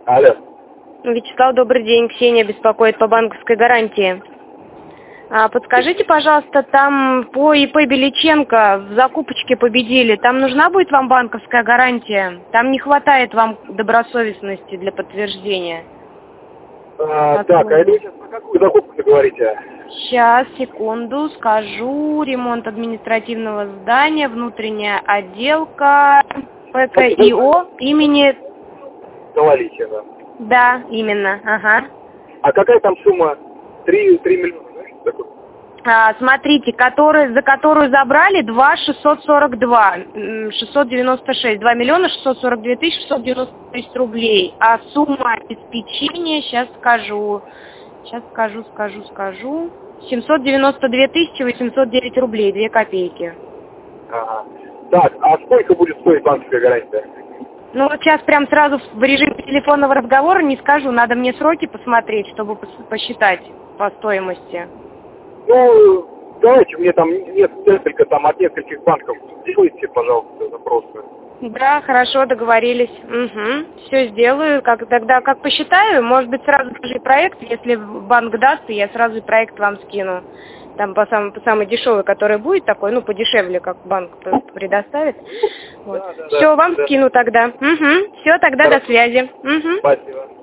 Алло. Вячеслав, добрый день. Ксения беспокоит по банковской гарантии. Подскажите, пожалуйста, там по ИП Беличенко в закупочке победили. Там нужна будет вам банковская гарантия? Там не хватает вам добросовестности для подтверждения. Так, а это вы сейчас про какую закупку говорите? Сейчас, секунду, скажу. Ремонт административного здания, внутренняя отделка, ПКИО имени... Гололичина. Да, именно, ага. А какая там сумма? 3 миллиона, знаешь, что такое? Смотрите, за которую забрали 2 642, 696, 2 миллиона 642 тысячи 696 рублей. А сумма обеспечения, сейчас скажу, 792 тысячи 809 рублей, 2 копейки. Ага. Так, а сколько будет стоить банковская гарантия? Ну вот сейчас прям сразу в режиме телефонного разговора не скажу, надо мне сроки посмотреть, чтобы посчитать по стоимости. Ну, давайте, мне там несколько, там от нескольких банков сделайте, пожалуйста, запросы. Да, хорошо, договорились. Угу. Все сделаю. Тогда как посчитаю, может быть, сразу даже проект, если банк даст, я сразу и проект вам скину. Там по самой дешевой, который будет такой, ну, подешевле, как банк предоставит. Вот. Да, Все, вам скину тогда. Угу. Все, тогда Хорошо. до связи. Угу. Спасибо.